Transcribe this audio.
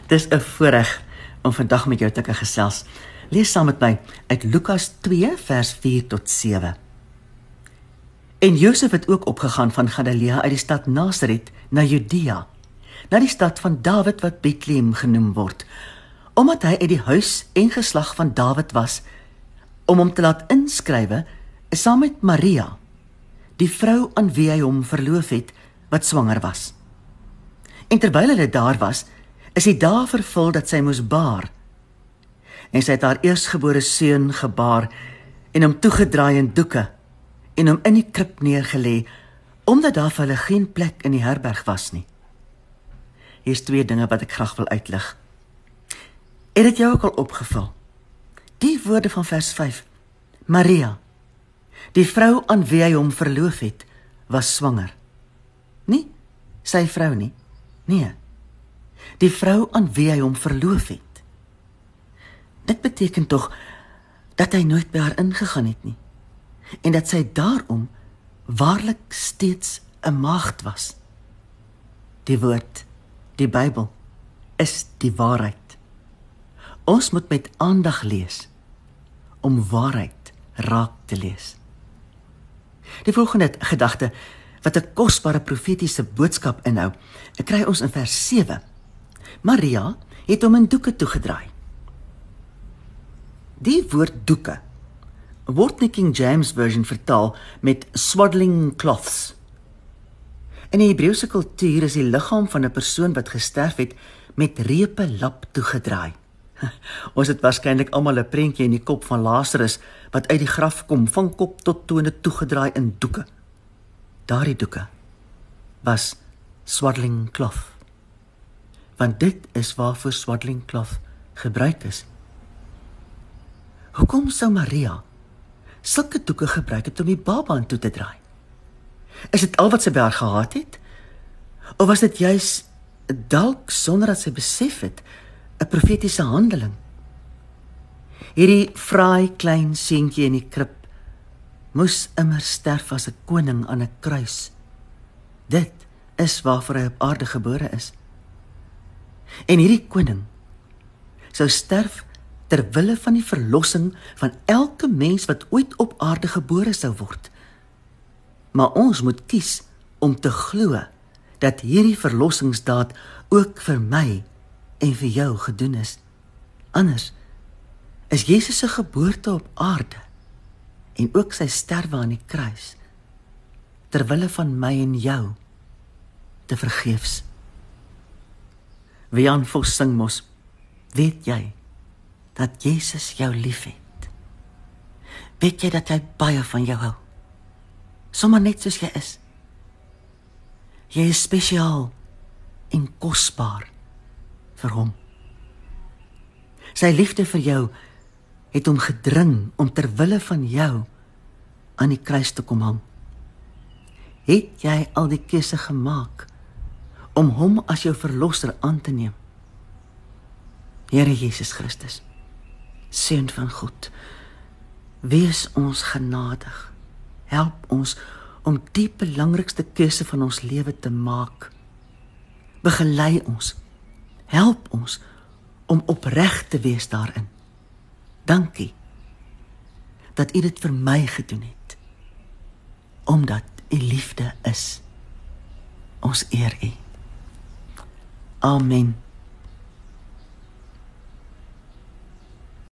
Dis 'n voorreg om vandag met jou te kan gesels. Lees saam met my uit Lukas 2 vers 4 tot 7. En Josef het ook opgegaan van Galilea uit die stad Nasaret na Judea, na die stad van Dawid wat Bethlehem genoem word, omdat hy uit die huis en geslag van Dawid was, om hom te laat inskrywe saam met Maria, die vrou aan wie hy hom verloof het, wat swanger was. En terwyl hulle daar was, is die dae vervul dat sy moes baar. En sy het haar eerstgebore seun gebaar en hom toegedraai in doeke en hom in die krib neergelê, omdat daar vir hulle geen plek in die herberg was nie. Hier is 2 dinge wat ek graag wil uitlig. Het dit jou ook al opgeval? Die woorde van vers 5. Maria, die vrou aan wie hy hom verloof het, was swanger. Nie sy vrou nie. Nee. Die vrou aan wie hy hom verloof het. Dit beteken tog dat hy nooit by haar ingegaan het nie. En dat sy daarom waarlik steeds 'n maagd was. Die woord, die Bybel, is die waarheid. Ons moet met aandag lees om waarheid raak te lees. Die volgende gedagte wat 'n kosbare profetiese boodskap inhou, kry ons in vers 7. Maria het hom in doeke toegedraai. Die woord doeke word in die King James Version vertaal met swaddling cloths. In die Hebreëse kultuur is die liggaam van 'n persoon wat gesterf het met repe lap toegedraai. Ons het waarskynlik almal 'n prentjie in die kop van Lazarus wat uit die graf kom, van kop tot tone toegedraai in doeke. Daardie doeke was swaddling cloth. Want dit is waarvoor swaddling cloth gebruik is. Hoekom sou Maria sulke doeke gebruik het om die baba aan toe te draai? Is dit al wat sy by haar gehad het? Of was dit juis, dalk sonder dat sy besef het, 'n profetiese handeling? Hierdie fraai klein seentjie in die krib moes immer sterf as 'n koning aan 'n kruis. Dit is waarvoor hy op aarde gebore is. En hierdie koning sou sterf ter wille van die verlossing van elke mens wat ooit op aarde gebore sou word. Maar ons moet kies om te glo dat hierdie verlossingsdaad ook vir my en vir jou gedoen is. Anders is Jesus se geboorte op aarde en ook sy sterwe aan die kruis ter wille van my en jou te vergeefs. Wiaan Vos sing mos, weet jy dat Jesus jou liefhet? Weet jy dat hy baie van jou hou? Sommer net soos jy is. Jy is spesiaal en kosbaar vir hom. Sy liefde vir jou het hom gedring om ter wille van jou aan die kruis te kom hang. Het jy al die keuse gemaak om hom as jou verlosser aan te neem? Here Jesus Christus, Seun van God, wees ons genadig. Help ons om die belangrikste keuse van ons lewe te maak. Begelei ons. Help ons om opreg te wees daarin. Dankie dat U dit vir my gedoen het, omdat U liefde is. Ons eer U. Amen.